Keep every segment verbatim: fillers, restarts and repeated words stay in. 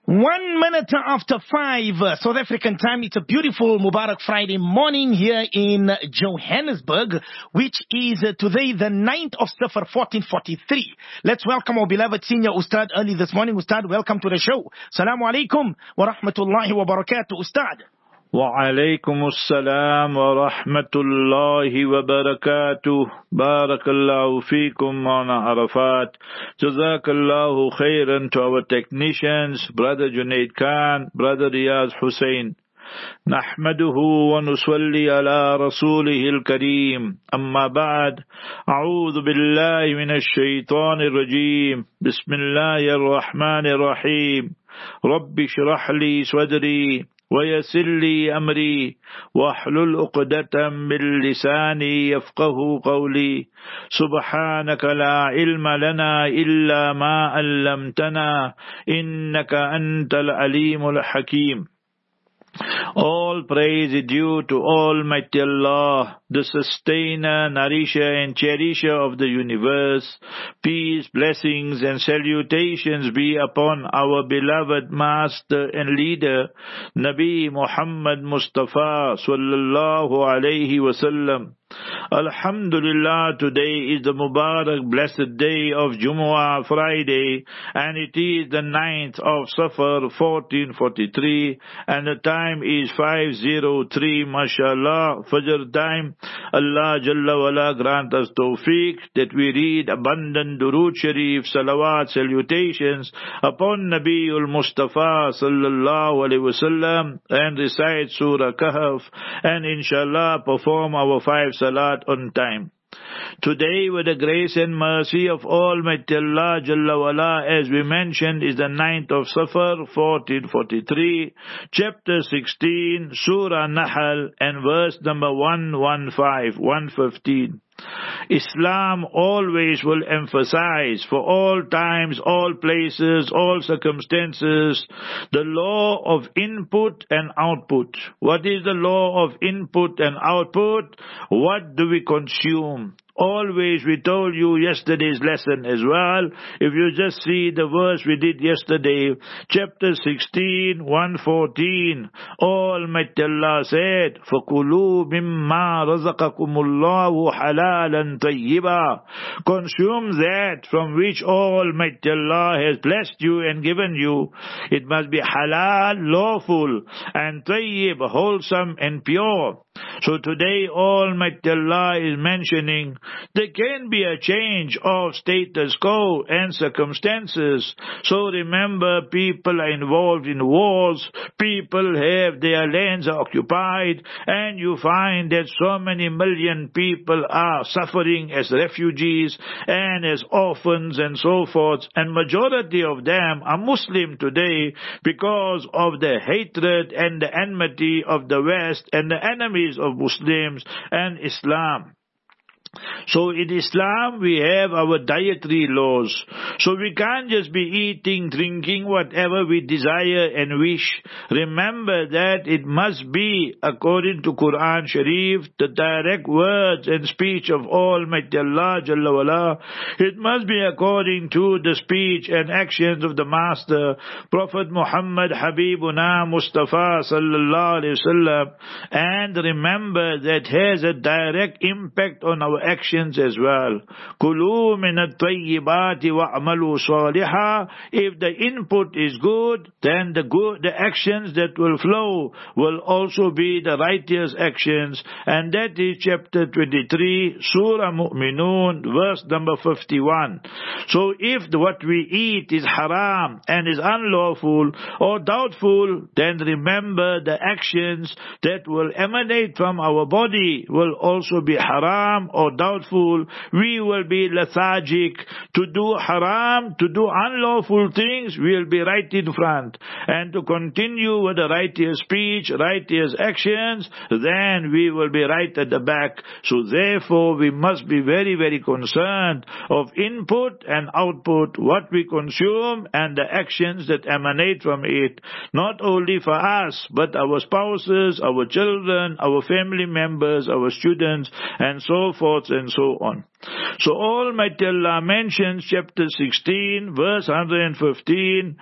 One minute after five, uh, South African time. It's a beautiful Mubarak Friday morning here in Johannesburg, which is uh, today the ninth of Safar fourteen forty-three. Let's welcome our beloved senior Ustad early this morning. Ustad, welcome to the show. Assalamu alaikum wa rahmatullahi wa barakatuh, Ustad. وعليكم السلام ورحمة الله وبركاته بارك الله فيكم Maulana Arafat. Jazakallahu khairan to our technicians, Brother Junaid Khan, Brother Riyaz Hussein. نحمده ونصلي على رسوله الكريم أما بعد أعوذ بالله من الشيطان الرجيم بسم الله الرحمن الرحيم رب اشرح لي صدري ويسر لي أمري واحلل عقدة من لساني يفقه قولي سبحانك لا علم لنا إلا ما علمتنا إنك أنت العليم الحكيم. All praise is due to Almighty Allah, the sustainer, nourisher and cherisher of the universe. Peace, blessings and salutations be upon our beloved master and leader, Nabi Muhammad Mustafa sallallahu alayhi wasallam. Alhamdulillah, today is the Mubarak blessed day of Jumu'ah Friday, and it is the ninth of Safar fourteen forty-three, and the time is five oh three, mashallah, Fajr time. Allah Jalla wala grant us tawfiq that we read abundant Durood Sharif, salawat, salutations upon Nabiul Mustafa sallallahu alayhi wasallam, and recite Surah Kahf, and inshallah perform our five salat on time. Today, with the grace and mercy of Almighty Allah Jalla wala, as we mentioned, is the ninth of Safar fourteen forty-three, chapter sixteen, Surah Nahl, and verse number one fifteen, one fifteen. Islam always will emphasize, for all times, all places, all circumstances, the law of input and output. What is the law of input and output? What do we consume? Always, we told you yesterday's lesson as well. If you just see the verse we did yesterday, chapter sixteen, one fourteen, Almighty Allah said, فَكُلُوا مِمَّا رَزَقَكُمُ اللَّهُ حَلَالًا طَيِّبًا. Consume that from which Almighty Allah has blessed you and given you. It must be halal, lawful, and tayyib, wholesome and pure. So today Almighty Allah is mentioning there can be a change of status quo and circumstances. So remember, people are involved in wars, people have their lands occupied, and you find that so many million people are suffering as refugees and as orphans and so forth, and majority of them are Muslim today because of the hatred and the enmity of the West and the enemies of Muslims and Islam. So in Islam we have our dietary laws. So we can't just be eating, drinking, whatever we desire and wish. Remember that it must be according to Quran Sharif, the direct words and speech of Almighty Allah Jalla wala. It must be according to the speech and actions of the Master, Prophet Muhammad Habibuna Mustafa sallallahu alayhi wasallam. And remember that has a direct impact on our actions as well. Kulu min at-tayyibati wa'malu salihah. If the input is good, then the good, the actions that will flow will also be the righteous actions. And that is chapter twenty-three, Surah Mu'minun, verse number fifty-one. So if the, what we eat is haram and is unlawful or doubtful, then remember the actions that will emanate from our body will also be haram or doubtful. We will be lethargic to do haram, to do unlawful things. We will be right in front, and to continue with the righteous speech, righteous actions, then we will be right at the back. So therefore we must be very very concerned of input and output, what we consume and the actions that emanate from it, not only for us but our spouses, our children, our family members, our students, and so forth and so on. So Almighty Allah mentions chapter sixteen, verse one hundred fifteen,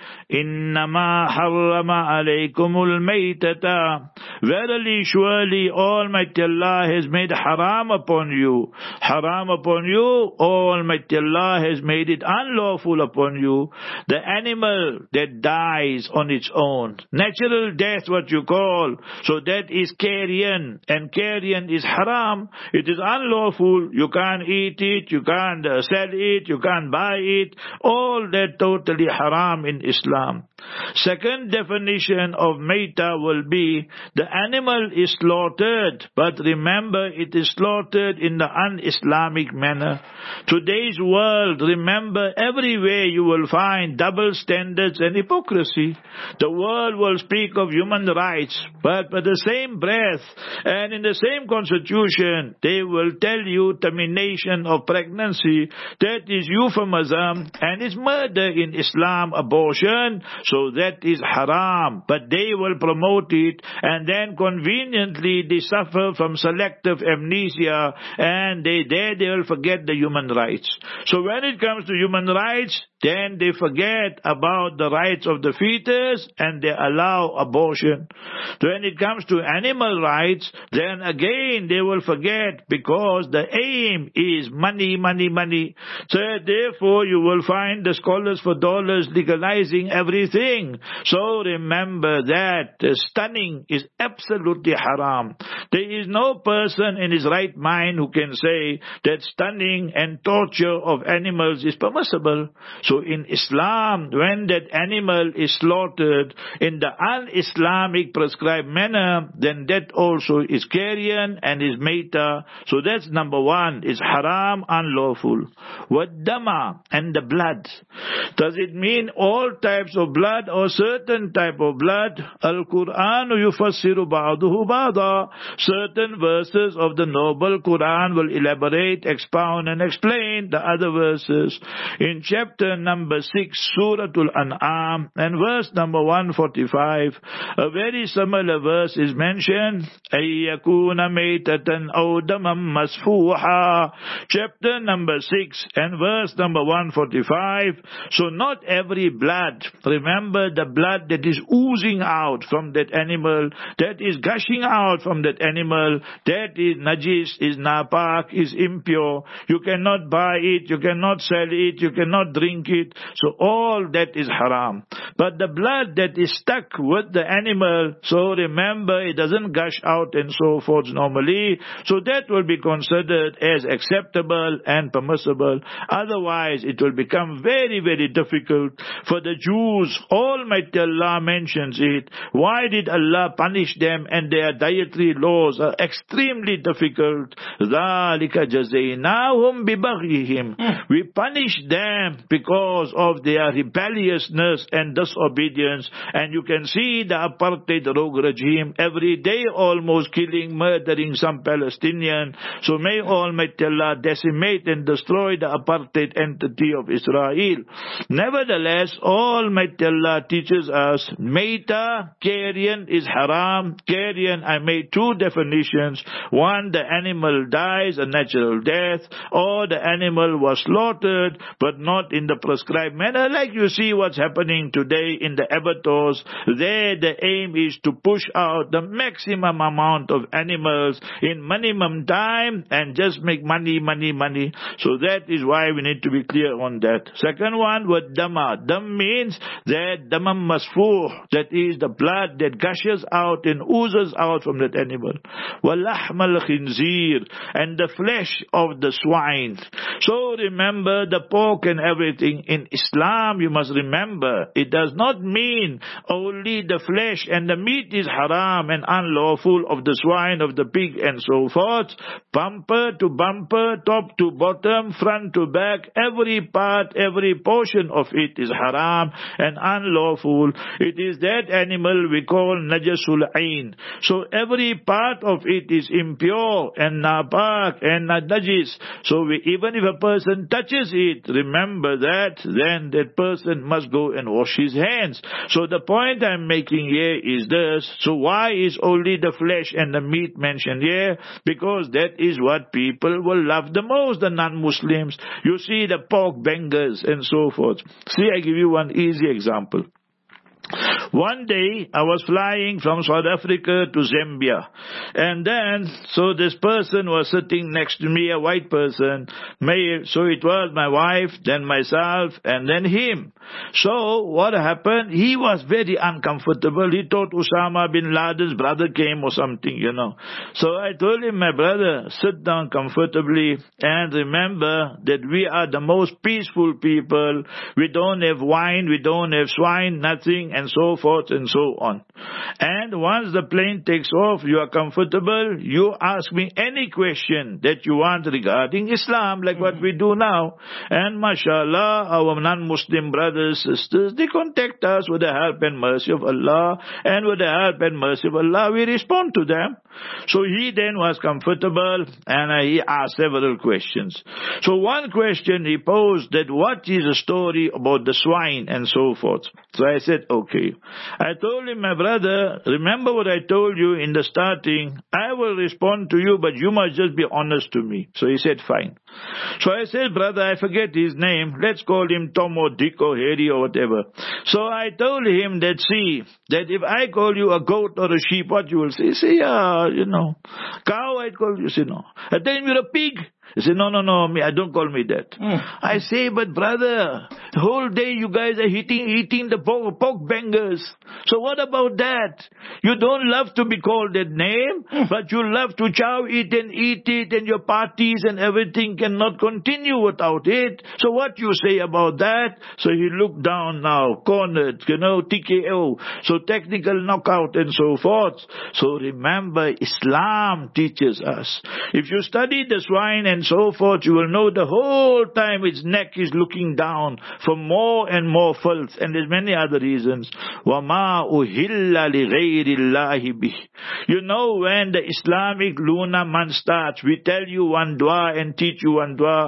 Innama harrama alaykumul maytata. Verily, surely, Almighty Allah has made haram upon you. Haram upon you, Almighty Allah has made it unlawful upon you. The animal that dies on its own. Natural death, what you call. So that is carrion. And carrion is haram. It is unlawful. You can't eat it. You can't uh, sell it. You can't buy it. All that totally haram in Islam. Second definition of mayta will be the animal is slaughtered, but remember it is slaughtered in the un-Islamic manner. Today's world, remember, everywhere you will find double standards and hypocrisy. The world will speak of human rights, but by the same breath and in the same constitution, they will tell you termination of pregnancy, that is euphemism, and is murder in Islam, abortion. So that is haram, but they will promote it, and then conveniently they suffer from selective amnesia, and they there they will forget the human rights. So when it comes to human rights, then they forget about the rights of the fetus and they allow abortion. When it comes to animal rights, then again they will forget, because the aim is money, money, money. So therefore you will find the scholars for dollars legalizing everything. So remember that stunning is absolutely haram. There is no person in his right mind who can say that stunning and torture of animals is permissible. So in Islam, when that animal is slaughtered in the un-Islamic prescribed manner, then that also is carrion and is mayta. So that's number one, is haram, unlawful. Waddama, and the blood. Does it mean all types of blood or certain type of blood? Al-Quran yufassiru ba'duhu ba'da. Certain verses of the noble Quran will elaborate, expound and explain the other verses. In chapter number six, Suratul An'am, and verse number one forty-five, a very similar verse is mentioned. Ayyakuna maytatan aw damam masfuha. Chapter number six and verse number one forty-five. So not every blood, remember the blood that is oozing out from that animal, that is gushing out from that animal, that is najis, is napak, is impure. You cannot buy it, you cannot sell it, you cannot drink it. So all that is haram. But the blood that is stuck with the animal, so remember it doesn't gush out and so forth normally. So that will be considered as acceptable and permissible. Otherwise it will become very, very difficult for the Jews. Almighty Allah mentions it. Why did Allah punish them? And their dietary laws are extremely difficult. ذَلِكَ جَزَيْنَاهُمْ بِبَغْيِهِمْ. We punish them because of their rebelliousness and disobedience. And you can see the apartheid rogue regime every day almost killing, murdering some Palestinian. So may Almighty Allah decimate and destroy the apartheid entity of Israel. Nevertheless, Almighty Allah teaches us mayta, carrion is haram. Carrion, I made two definitions. One, the animal dies a natural death, or the animal was slaughtered but not in the prescribed manner, like you see what's happening today in the abattoirs. There the aim is to push out the maximum amount of animals in minimum time and just make money, money, money. So that is why we need to be clear on that. Second one, what dama. Dam means that damam masfuh, that is the blood that gushes out and oozes out from that animal. Walahm al-khinzir, and the flesh of the swine. So remember the pork and everything. In Islam, you must remember, it does not mean only the flesh and the meat is haram and unlawful of the swine, of the pig and so forth. Bumper to bumper, top to bottom, front to back, every part, every portion of it is haram and unlawful. It is that animal we call najasul ain. So every part of it is impure and napak and najis. So we, even if a person touches it, remember that that, then that person must go and wash his hands. So the point I'm making here is this. So why is only the flesh and the meat mentioned here? Because that is what people will love the most, the non-Muslims. You see the pork bangers and so forth. See, I give you one easy example. One day, I was flying from South Africa to Zambia. And then, so this person was sitting next to me, a white person. So it was my wife, then myself, and then him. So what happened? He was very uncomfortable. He thought Osama bin Laden's brother came or something, you know. So I told him, my brother, sit down comfortably and remember that we are the most peaceful people. We don't have wine, we don't have swine, nothing, and so forth and so on. And once the plane takes off, you are comfortable, you ask me any question that you want regarding Islam, like mm-hmm. what we do now. And mashallah, our non-Muslim brothers, sisters, they contact us with the help and mercy of Allah. And with the help and mercy of Allah, we respond to them. So he then was comfortable and he asked several questions. So one question he posed that what is the story about the swine and so forth. So I said, okay. I told him, my brother, remember what I told you in the starting? I will respond to you, but you must just be honest to me. So he said, fine. So I said, brother, I forget his name. Let's call him Tom or Dick or Harry or whatever. So I told him that, see, that if I call you a goat or a sheep, what you will say? Say, yeah, you know, cow, I'd call you. Say, no. I tell him you're a pig. He said, no, no, no, me, I don't call me that. Mm. I say, but brother, the whole day you guys are eating, eating the pork, pork bangers. So what about that? You don't love to be called that name, mm. but you love to chow it and eat it, and your parties and everything cannot continue without it. So what you say about that? So he looked down now, cornered, you know, T K O. So technical knockout and so forth. So remember, Islam teaches us. If you study the swine and so forth, you will know the whole time its neck is looking down for more and more filth, and there's many other reasons. وَمَا أُهِلَّ لِغَيْرِ اللَّهِ بِهِ. You know, when the Islamic lunar month starts, we tell you one dua and teach you one dua.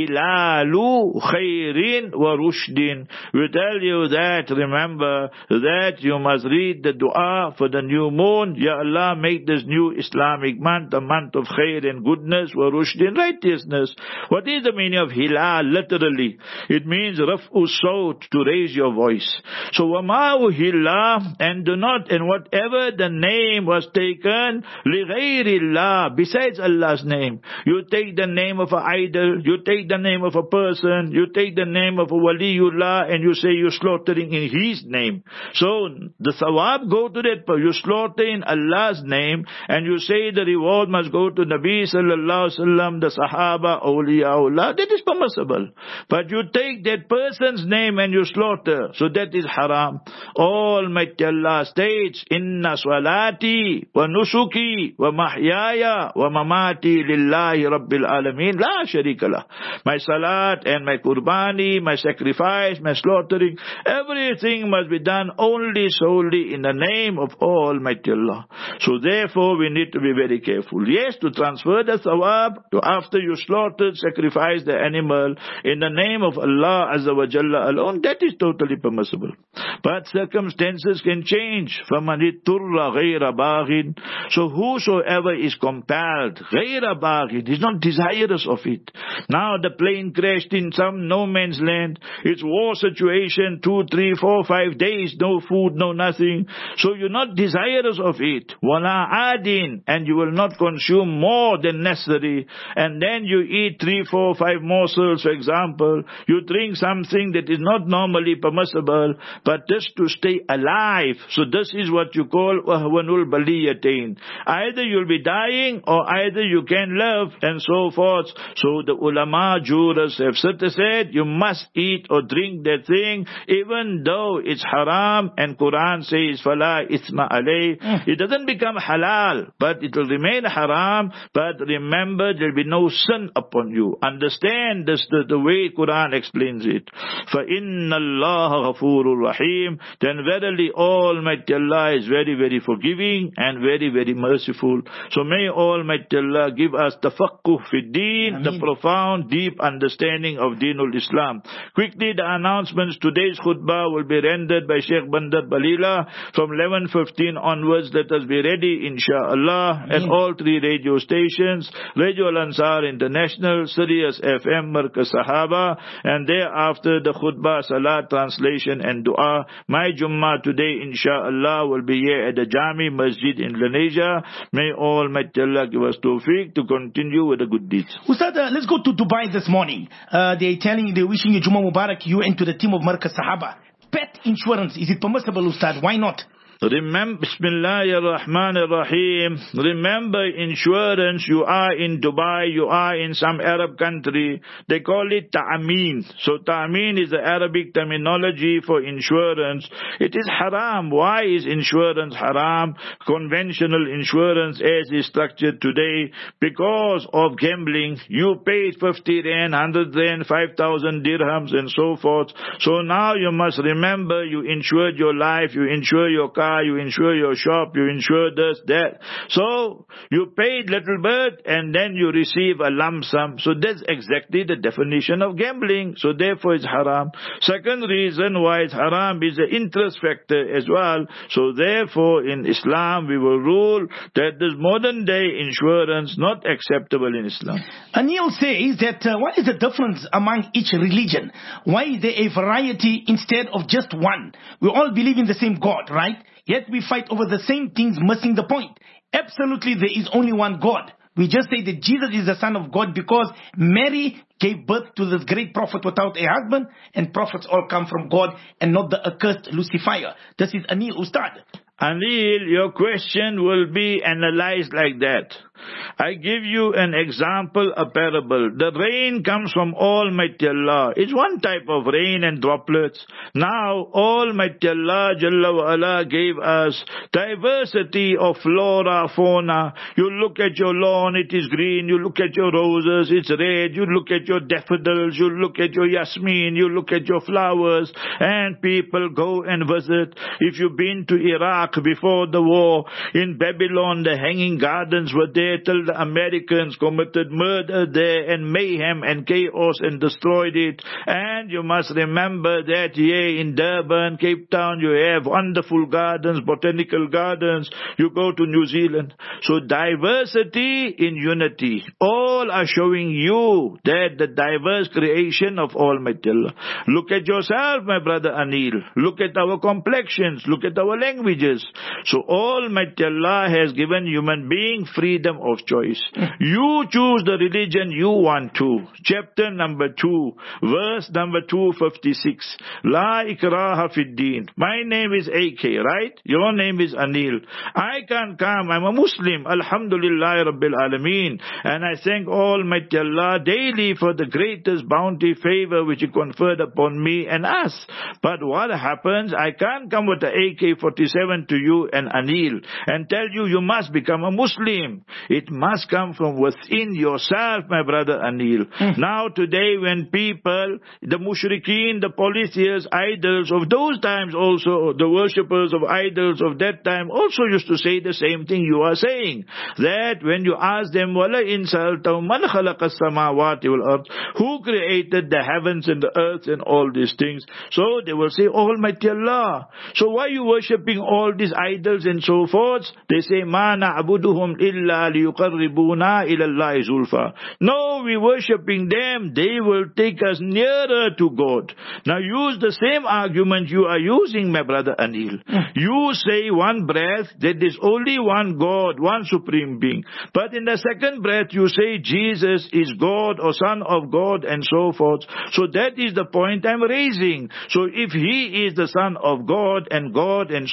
Hilalu khairin wa rushdin. We tell you that, remember, that you must read the dua for the new moon. Ya Allah, make this new Islamic month a month of khair and goodness, wa rushdin, righteousness. What is the meaning of hilal? Literally, it means raf'u sawt, to raise your voice. So wama uhilla, and do not, and whatever the name was taken, li ghayrillah, besides Allah's name. You take the name of an idol, you take the name of a person, you take the name of a waliullah, and you say you're slaughtering in his name. So the thawab go to that, you slaughter in Allah's name, and you say the reward must go to Nabi sallallahu alaihi wasallam, the Sahaba, awliyaullah. That is permissible. But you take that person's name and you slaughter, so that is haram. Almighty Allah states, Inna salati wa nusuki wa mahyaya wa mamati lillahi rabbil alameen la sharika lah. My salat and my qurbani, my sacrifice, my slaughtering, everything must be done only solely in the name of Almighty Allah. So therefore we need to be very careful. Yes, to transfer the thawab, to after you slaughtered, sacrifice the animal in the name of Allah Azza wa Jalla alone, that is totally permissible. But circumstances can change. فَمَنِ اضْطُرَّ غَيْرَ بَاغٍ. So whosoever is compelled, غَيْرَ بَاغٍ, is not desirous of it. Now the plane crashed in some no man's land. It's war situation, two, three, four, five days, no food, no nothing. So you're not desirous of it. وَلَا عَادٍ, and you will not consume more than necessary. And then you eat three, four, five morsels, for example. You drink something that is not normally permissible, but just to stay alive. So this is what you call wahwanul baliyatain. Either you'll be dying or either you can live and so forth. So the ulama jurors have said you must eat or drink that thing even though it's haram, and Quran says fala ithma alay. It doesn't become halal, but it will remain haram. But remember, there will be no sin upon you. Understand this, the, the way Quran explains it. فَإِنَّ اللَّهَ غَفُورٌ رَحِيمٌ. Then verily Almighty Allah is very, very forgiving and very, very merciful. So may Almighty Allah give us tafaqquh fi deen, the profound, deep understanding of Deenul Islam. Quickly, the announcements. Today's khutbah will be rendered by Sheikh Bandar Balila from eleven fifteen onwards. Let us be ready, inshallah, at all three radio stations, Radio Al-Ansar International, Sirius F M, Markaz Sahaba, and thereafter the khutbah, salat, translation and dua. My Jummah today, inshallah, will be here at the Jami Masjid in Lenasia. May Almighty Allah give us tawfiq to continue with the good deeds. Ustad, uh, let's go to Dubai this morning. Uh, they're telling you, they're wishing you Jummah Mubarak, you and to the team of Markaz Sahaba. Pet insurance, is it permissible, Ustad? Why not? Remember, Bismillahir Rahmanir Rahim. Remember, insurance, you are in Dubai, you are in some Arab country, they call it ta'ameen. So ta'ameen is the Arabic terminology for insurance. It is haram. Why is insurance haram? Conventional insurance as is structured today, because of gambling. You paid fifty rand, one hundred rand, five thousand dirhams and so forth. So now you must remember, you insured your life, you insure your car, you insure your shop, you insure this, that. So you paid little bit and then you receive a lump sum. So that's exactly the definition of gambling. So therefore it's haram. Second reason why it's haram is the interest factor as well. So therefore in Islam we will rule that this modern day insurance not acceptable in Islam. Anil says that uh, what is the difference among each religion? Why is there a variety instead of just one? We all believe in the same God, right? Yet we fight over the same things, missing the point. Absolutely, there is only one God. We just say that Jesus is the Son of God because Mary gave birth to this great prophet without a husband, and prophets all come from God and not the accursed Lucifer. This is Anil, Ustad. Anil, your question will be analyzed like that. I give you an example, a parable. The rain comes from Almighty Allah. It's one type of rain and droplets. Now, Almighty Allah Jalla wa Ala gave us diversity of flora, fauna. You look at your lawn, it is green. You look at your roses, it's red. You look at your daffodils, you look at your yasmin, you look at your flowers. And people go and visit. If you've been to Iraq before the war, in Babylon, the hanging gardens were there till the Americans committed murder there and mayhem and chaos and destroyed it. And you must remember that here in Durban, Cape Town, you have wonderful gardens, botanical gardens. You go to New Zealand. So diversity in unity. All are showing you that the diverse creation of Almighty Allah. Look at yourself, my brother Anil. Look at our complexions. Look at our languages. So Almighty Allah has given human being freedom of choice. You choose the religion you want to. Chapter number two, verse number two fifty-six. La ikraha fid deen. My name is A K, right? Your name is Anil. I can come. I'm a Muslim. Alhamdulillah Rabbil Alameen. And I thank Almighty Allah daily for the greatest bounty, favor which He conferred upon me and us. But what happens? I can't come with the A K forty-seven to you and Anil and tell you you must become a Muslim. It must come from within yourself, my brother Anil. Mm. Now today when people, the mushrikeen, the polytheists, idols of those times also, the worshippers of idols of that time also used to say the same thing you are saying. That when you ask them, وَلَا إِن سَأَلْتَهُمْ مَنْ خَلَقَ السَّمَاوَاتِ وَالْأَرْضِ, who created the heavens and the earth and all these things? So they will say, Almighty Allah. So why are you worshipping all these idols and so forth? They say, مَا نَعْبُدُهُمْ إِلَّا لِيُقَرِّبُونَا إِلَى اللَّهِ زُلْفَى. No, we worshipping them. They will take us nearer to God. Now use the same argument you are using, my brother Anil. You say one breath that there's only one God, one supreme being. But in the second breath you say Jesus is God or Son of God and so forth. So that is the point I'm raising. So if He is the Son of God and God and so forth,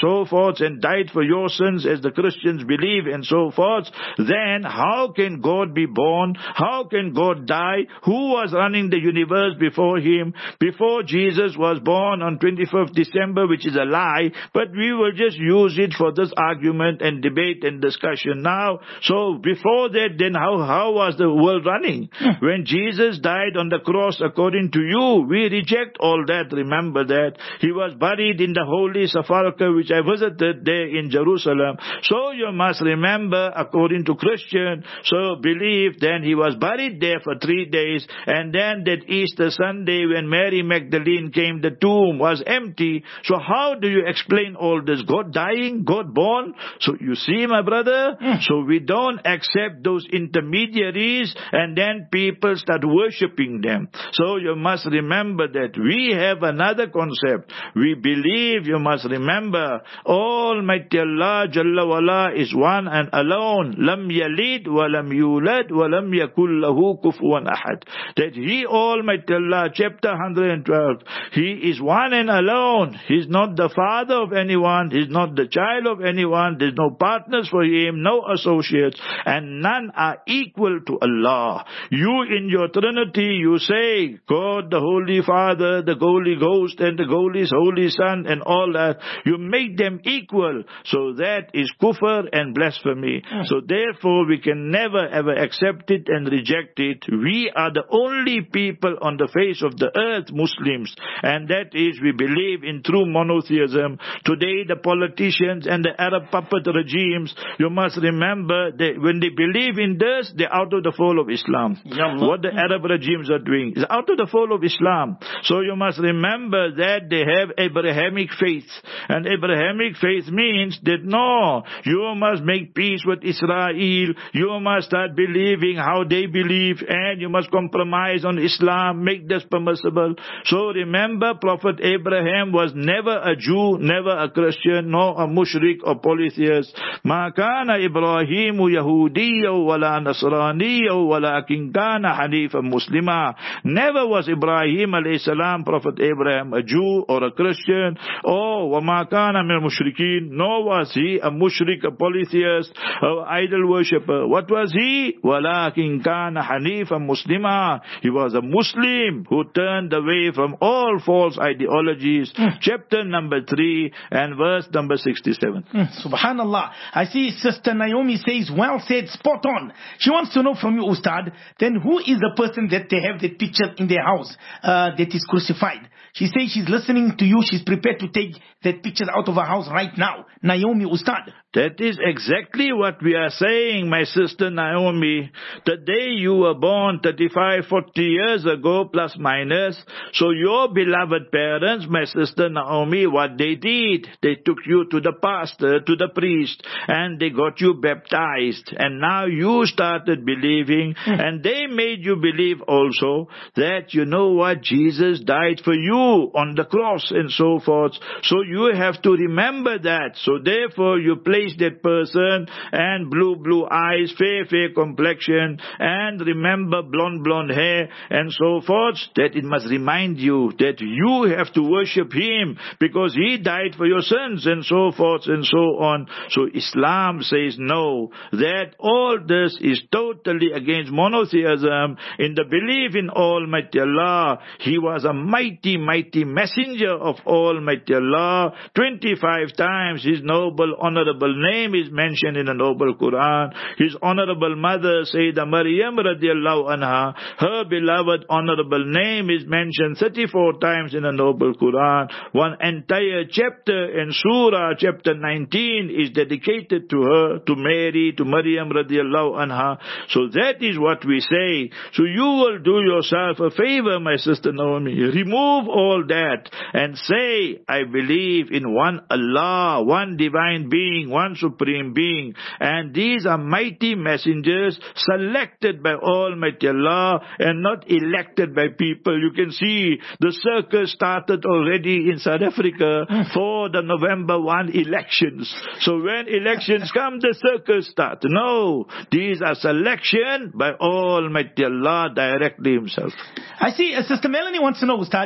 forth, and died for your sins as the Christians believe and so forth, then how can God be born? How can God die? Who was running the universe before him? Before Jesus was born on twenty-fifth December, which is a lie, but we will just use it for this argument and debate and discussion now. So before that, then how, how was the world running? When Jesus died on the cross, according to you, we reject all that. Remember that. He was buried in the holy sepulchre, which I visited there in Jerusalem. So you must remember, according to Christian, so believe, then he was buried there for three days, and then that Easter Sunday when Mary Magdalene came, the tomb was empty. So how do you explain all this? God dying, God born? So you see, my brother, mm. so we don't accept those intermediaries, and then people start worshipping them. So you must remember that we have another concept. We believe, you must remember, Almighty Allah Jalla wala is one and alone. Lam yalid wa lam yulad wa lam yakul lahu kufuwan ahad. That He, Almighty Allah, chapter one hundred twelve, He is one and alone. He's not the father of anyone. He's not the child of anyone. There's no partners for Him, no associates, and none are equal to Allah. You in your Trinity, you say, God, the Holy Father, the Holy Ghost, and the Holy, Holy Son, and all that. You make them equal. So that is kufr and blasphemy. Mm. So therefore, we can never ever accept it and reject it. We are the only people on the face of the earth, Muslims, and that is, we believe in true monotheism. Today, the politicians and the Arab puppet regimes, you must remember that when they believe in this, they're out of the fold of Islam. Yallah. What the Arab regimes are doing is out of the fold of Islam. So you must remember that they have Abrahamic faith, and Abrahamic faith means that no, you must make peace with Israel, you must start believing how they believe, and you must compromise on Islam, make this permissible. So remember, Prophet Abraham was never a Jew, never a Christian, nor a mushrik or polytheist. Ma kana Ibrahimu Yahudiya wala Nasraniya walakin kana Hanifan Muslima. Never was Ibrahim alayhi salam, Prophet Abraham, a Jew or a Christian. Oh, wa ma kana min mushrikeen. Nor was he a mushrik, a polytheist, an idol worshipper. What was he? Walakin kana Hanifan Muslima. He was a Muslim who turned away from all false ideologies. Mm. Chapter number three and verse number sixty-seven. Mm. Subhanallah. I see Sister Naomi says, well said, spot on. She wants to know from you, Ustad, then who is the person that they have that picture in their house uh, that is crucified? She says she's listening to you. She's prepared to take that picture out of her house right now. Naomi, Ustad. That is exactly what we are saying, my sister Naomi. The day you were born, thirty-five, forty years ago, plus minus. So your beloved parents, my sister Naomi, what they did, they took you to the pastor, to the priest, and they got you baptized. And now you started believing, mm. and they made you believe also that, you know what, Jesus died for you on the cross and so forth. So you have to remember that. So therefore you place that person and blue, blue eyes, fair, fair complexion, and remember blonde, blonde hair and so forth, that it must remind you that you have to worship Him because He died for your sins and so forth and so on. So Islam says no, that all this is totally against monotheism. In the belief in Almighty Allah, He was a mighty, mighty messenger of Almighty Allah. twenty-five times His noble, honorable name is mentioned in the noble Quran. His honorable mother, Sayyidah Maryam radiallahu anha, her beloved honorable name is mentioned thirty-four times in the noble Quran. One entire chapter in Surah, chapter nineteen, is dedicated to her, to Mary, to Maryam radiallahu anha. So that is what we say. So you will do yourself a favor, my sister Naomi. Remove all that and say, I believe in one Allah, one divine being, one supreme being, and these are mighty messengers selected by Almighty Allah and not elected by people. You can see the circus started already in South Africa for the November first elections. So when elections come, the circus starts. No, these are selection by Almighty Allah directly Himself. I see uh, Sister Melanie wants to know, Ustad, uh,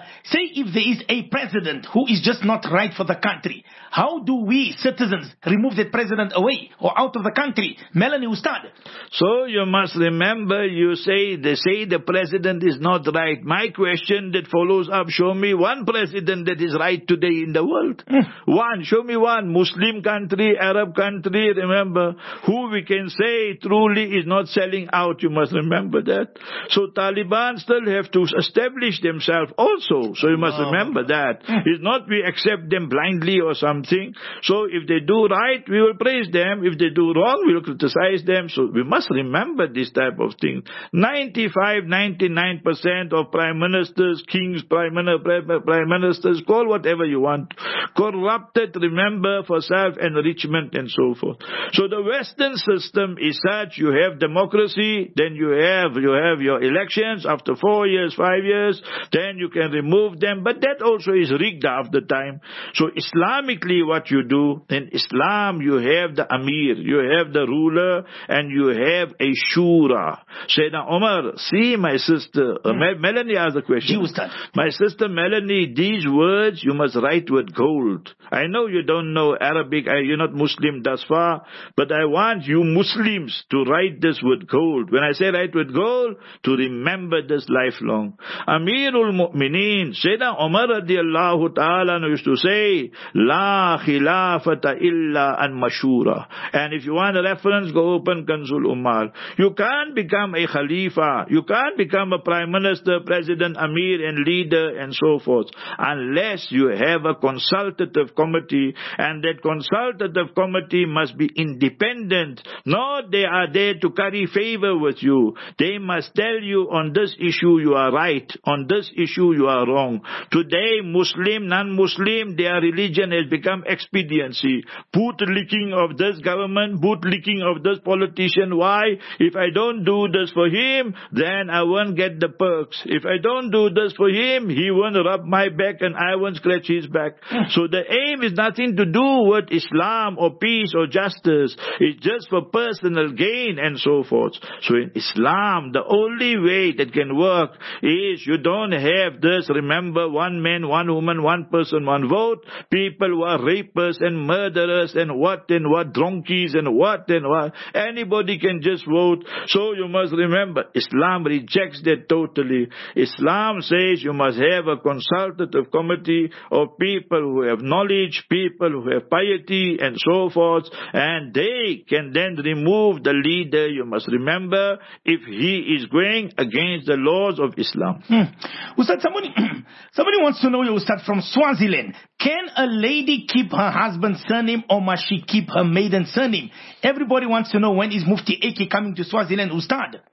say if there is a president who is just not right for the country, how do we citizens remove that president away or out of the country? Melanie Ustad. So you must remember, you say, they say the president is not right. My question that follows up, show me one president that is right today in the world. Mm. One, show me one. Muslim country, Arab country, remember, who we can say truly is not selling out. You must remember that. So Taliban still have to establish themselves also. So you must oh. remember that. Mm. It's not we accept them blindly or something. So if they do right, we will praise them. If they do wrong, we will criticize them. So we must remember this type of thing. ninety-five, ninety-nine percent of prime ministers, kings, prime, prime ministers, call whatever you want, corrupted, remember, for self-enrichment and so forth. So the Western system is such, you have democracy, then you have, you have your elections after four years, five years, then you can remove them, but that also is rigged after time. So Islamically what you do, in Islam you have the Amir, you have the ruler, and you have a Shura. Sayyidina Omar, see my sister, uh, hmm. Melanie asked the question. My sister Melanie, these words you must write with gold. I know you don't know Arabic, you're not Muslim thus far, but I want you Muslims to write this with gold. When I say write with gold, to remember this lifelong. Amirul Mu'mineen, Sayyidina Omar radiallahu ta'ala used to say, La khilafata illa an mashura. And if you want a reference, go open Kanzul Umar. You can't become a Khalifa, you can't become a Prime Minister, President, Amir and leader and so forth, unless you have a consultative committee, and that consultative committee must be independent. Not they are there to curry favor with you. They must tell you on this issue you are right, on this issue you are wrong. Today, Muslim, non-Muslim, their religion has become expediency. Bootlicking of this government, bootlicking of this politician. Why? If I don't do this for him, then I won't get the perks. If I don't do this for him, he won't rub my back and I won't scratch his back. So the aim is nothing to do with Islam or peace or justice. It's just for personal gain and so forth. So in Islam, the only way that can work is you don't have this, remember, one man, one woman, one person, one vote. People who are rapists and murderers and what and what, drunkies and what and what. Anybody can just vote. So you must remember, Islam rejects that totally. Islam says you must have a consultative committee of people who have knowledge, people who have piety and so forth, and they can then remove the leader, you must remember, if he is going against the laws of Islam. Hmm. Ustad, somebody, somebody wants to know you, Ustad, from Swaziland. Can a lady keep her husband's surname or must she keep her maiden surname? Everybody wants to know, when is Mufti A K coming to Swaziland, Ustad?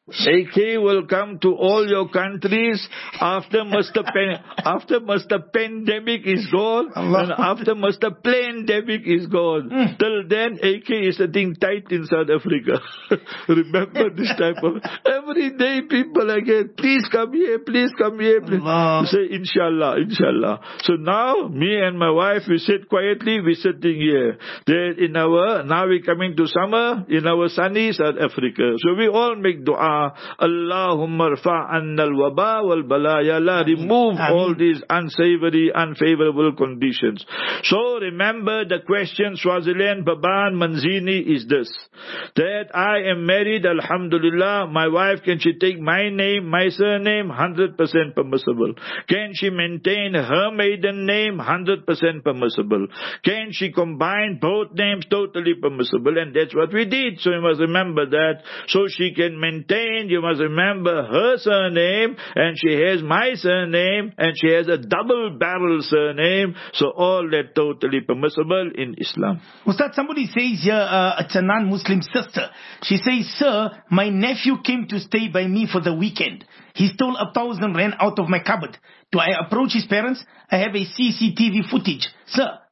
A K will come to all your countries after Mister Pen- after Mister Pandemic is gone, Allah. And after Mister Plandemic is gone. Mm. Till then, A K is sitting tight in South Africa. Remember this type of... Every day people again, please come here, please come here. Please. Say, Inshallah, Inshallah. So now, me and my wife, we sit quietly, we're sitting here. Then in our, now we're coming to summer, in our sunny South Africa. So we all make dua. Allahumma rfa' anna al-waba wal-bala. Ya Allah, remove Ameen. All these unsavory, unfavorable conditions. So remember the question, Swaziland, Baban, Manzini, is this. That I am married, Alhamdulillah, my wife, can she take my name, my surname? one hundred percent permissible. Can she maintain her maiden name? one hundred percent permissible. Can she combine both names? Totally permissible. And that's what we did. So you must remember that. So she can maintain, you must remember, her surname, and she has my surname, and she has a double barrel surname. So all that totally permissible in Islam. Ustad, somebody says here, uh, it's a non-Muslim sister. She says, sir, my nephew came to stay by me for the weekend. He stole a thousand rand out of my cupboard. Do I approach his parents? I have a C C T V footage. Sir.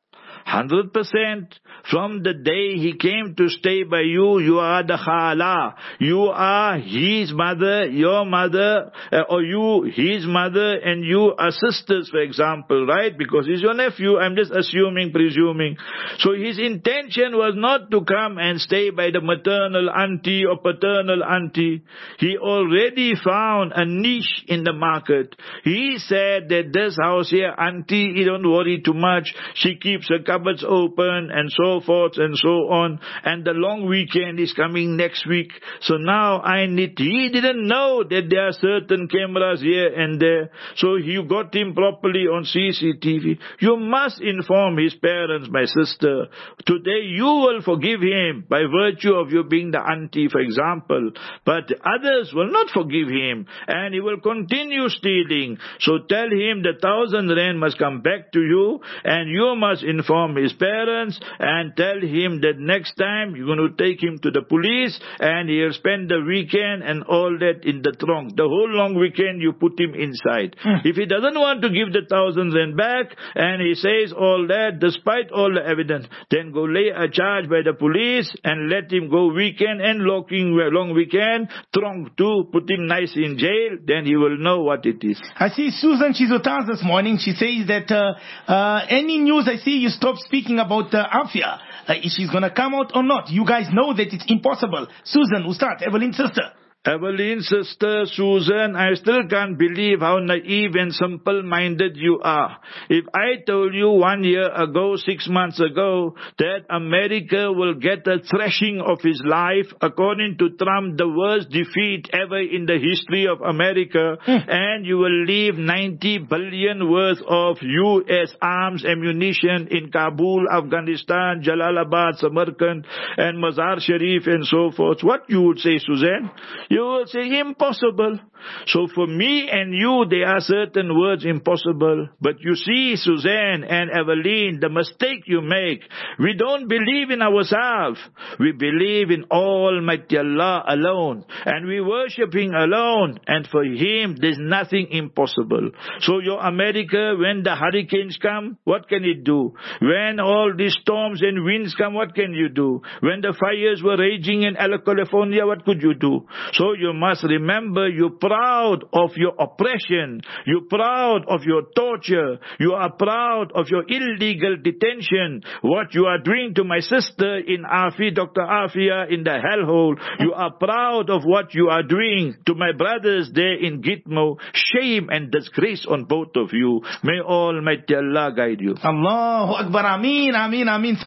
hundred percent. From the day he came to stay by you, you are the khala. You are his mother, your mother, uh, or you, his mother, and you are sisters, for example, right? Because he's your nephew, I'm just assuming, presuming. So his intention was not to come and stay by the maternal auntie or paternal auntie. He already found a niche in the market. He said that this house here, auntie, you don't worry too much. She keeps her cupboards open and so forth and so on. And the long weekend is coming next week. So now I need, he didn't know that there are certain cameras here and there. So you got him properly on C C T V. You must inform his parents, my sister. Today you will forgive him by virtue of you being the auntie, for example. But others will not forgive him. And he will continue stealing. So tell him the thousand rand must come back to you. And you must inform his parents. And tell him that next time you're going to take him to the police. And he'll spend the weekend and all that in the trunk. The whole long weekend you put him inside. Mm. If he doesn't want to give the thousand rand back, and he says all that despite all the evidence, then go lay a charge by the police and let him go weekend and locking long weekend, trunk too, put him nice in jail, then he will know what it is. I see Susan, she's with us this morning. She says that uh, uh, any news I see you stop speaking about uh, Afia, uh, if she's going to come out or not. You guys know that it's impossible. Susan, we'll start. Evelyn's sister. Evelyn's sister, Susan, I still can't believe how naive and simple-minded you are. If I told you one year ago, six months ago, that America will get a thrashing of his life, according to Trump, the worst defeat ever in the history of America, mm. and you will leave ninety billion worth of U S arms, ammunition in Kabul, Afghanistan, Jalalabad, Samarkand, and Mazar Sharif, and so forth. What you would say, Suzanne? You will say impossible. So for me and you, there are certain words impossible. But you see, Suzanne and Evelyn, the mistake you make, we don't believe in ourselves. We believe in Almighty Allah alone. And we worship Him alone. And for Him, there's nothing impossible. So your America, when the hurricanes come, what can it do? When all these storms and winds come, what can you do? When the fires were raging in California, what could you do? So you must remember, you're proud of your oppression. You're proud of your torture. You are proud of your illegal detention. What you are doing to my sister in Afi, Doctor Afia, in the hellhole. You are proud of what you are doing to my brothers there in Gitmo. Shame and disgrace on both of you. May Almighty Allah guide you. Allahu Akbar. Ameen, ameen, ameen.